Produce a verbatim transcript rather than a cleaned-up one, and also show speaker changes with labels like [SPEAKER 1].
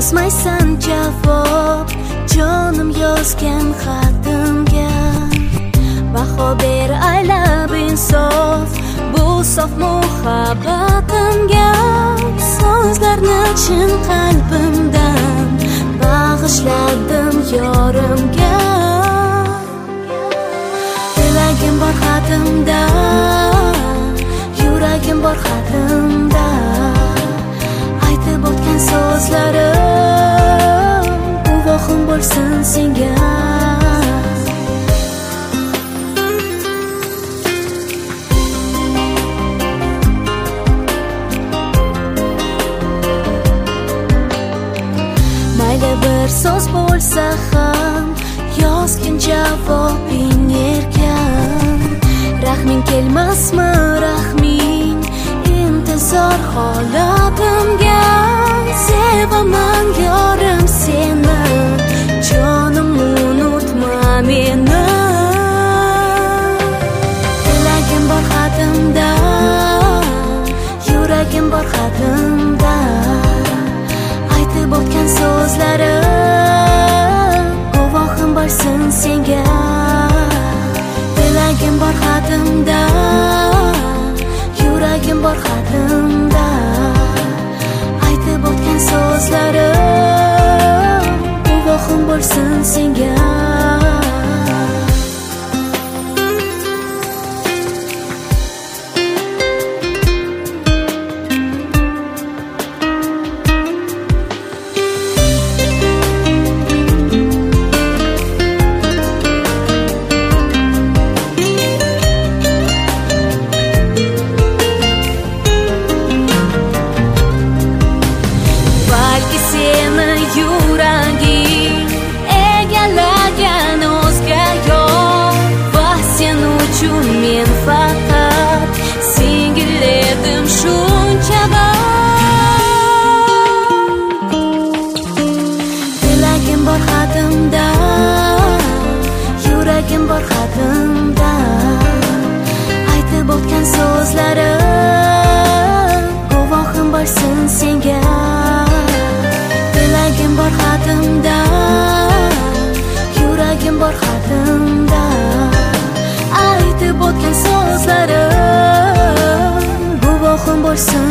[SPEAKER 1] yozmaysan javob jonim yozgan xatimga. Baho ber aylab insof bu sof muhabbatimga. So'zlarni chin qalbimdan bag'ishladim yorimga. Tilagim bor xatimda, yuragim bor xatimda. Aytib o'tgan so'zlarim guvohim bo'lsin senga. Mayli bir so'z bo'lsa ham yozgin javobing erkan. Rahming kelmasmi rahming intizor holatimga. Sevaman yorim seni, jonim unutma meni. Tilagim bor xatimda, yuragim bor xatimda. Aytib o'tgan so'zlarim guvohim bo'lsin senga. Tilagim bor xatimda, yuragim bor xatimda. Aytib o'tgan so'zlarim guvohim bo'lsin senga. Yuraging egallagan o'zga yo'l va sen uchun men faqat singil edim shuncha bor. Tilagim bor xatimda, yuragim bor xatimda. Aytib o'tgan so'zlarim guvohim bo'lsin senga. Tilagim bor xatimda, yuragim bor xatimda. Aytib o'tgan so'zlarim guvohim bo'lsin